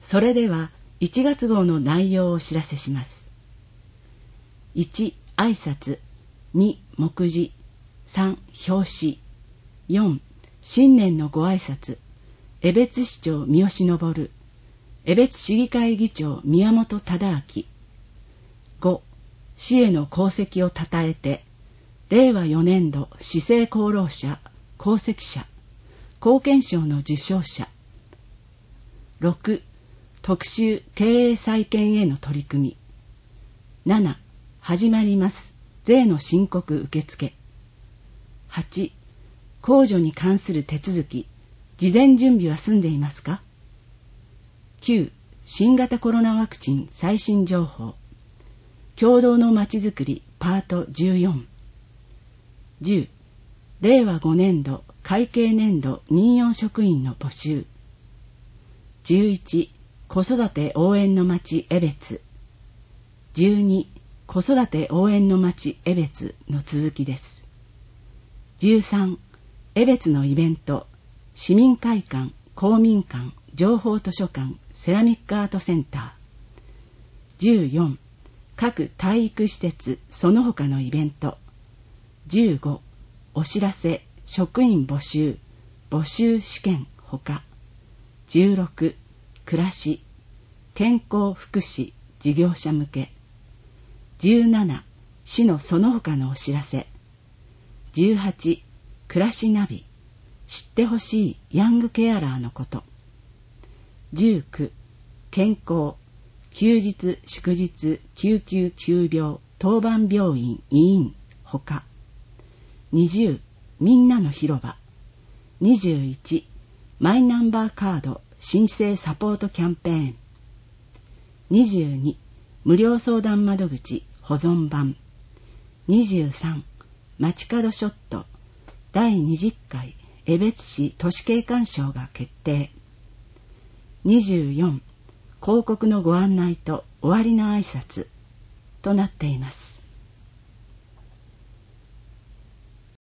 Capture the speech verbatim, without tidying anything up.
それではいちがつ号の内容をお知らせします。いち、挨拶。に、目次。さん、表紙。よん、新年のご挨拶。江別市長三好昇。江別市議会議長宮本忠明。ご、市への功績をたたえて、れいわよねんど市政功労者、功績者、貢献賞の受賞者。ろく、特集経営再建への取り組み。なな、始まります。税の申告受付。はち、控除に関する手続き、事前準備は済んでいますか？きゅう、新型コロナワクチン最新情報。共同のまちづくりパートじゅうよん。じゅう、れいわごねんど会計年度任用職員の募集。じゅういち、子育て応援の町江別。じゅうに、子育て応援の町江別の続きです。じゅうさん、江別のイベント、市民会館、公民館、情報図書館、セラミックアートセンター。じゅうよん、各体育施設その他のイベント。じゅうご、お知らせ、職員募集、募集試験ほか。じゅうろく、暮らし、健康福祉事業者向け。じゅうなな、市のその他のお知らせ。じゅうはち、暮らしナビ、知ってほしいヤングケアラーのこと。じゅうきゅう、健康、休日祝日救急急病当番病院医院ほか。にじゅう、みんなの広場。にじゅういち、マイナンバーカード申請サポートキャンペーン。にじゅうに、無料相談窓口保存版。にじゅうさん、街角ショットだいにじゅっかい江別市都市景観賞が決定。にじゅうよん、広告のご案内と終わりの挨拶となっています。